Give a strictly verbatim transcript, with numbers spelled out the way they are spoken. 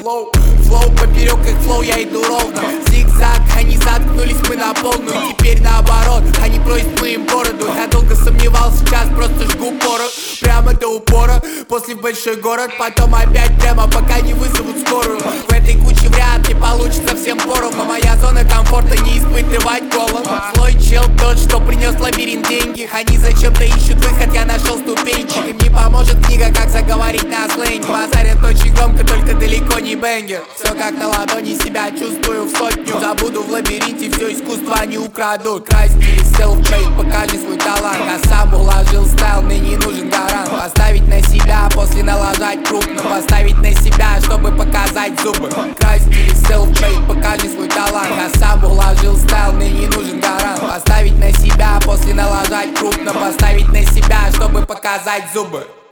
флоу. Флоу поперек их флоу, я иду ровно. Зигзаг, они заткнулись, мы на полную. Теперь наоборот, они просят мы им бороду. Я долго сомневался, сейчас просто жгу порох. Прямо до упора, после в большой город. Потом опять прямо, пока не вызовут скорую. В этой куче вряд ли получится всем поровну. Моя зона комфорта, не испытывать голод. Злой чел тот, что принес лабиринт деньги. Они зачем-то ищут выход, я нашел ступенчик. Им не поможет книга, как заговорить на сленге. Базарят очень громко, только далеко не бенгер. Все как на ладони, себя чувствую в сотню. Забуду в лабиринте, все искусство они украдут. Край стиль, self-made, покажи свой талант. Я сам уложил стайл, мне не нужен гарант. Поставить на себя, после налажать крупно. Поставить на себя, чтобы показать зубы. Край стиль, self-made, покажи свой талант. Я сам уложил стайл, мне не нужен гарант. Поставить на себя, после налажать крупно. Поставить на себя, чтобы показать зубы.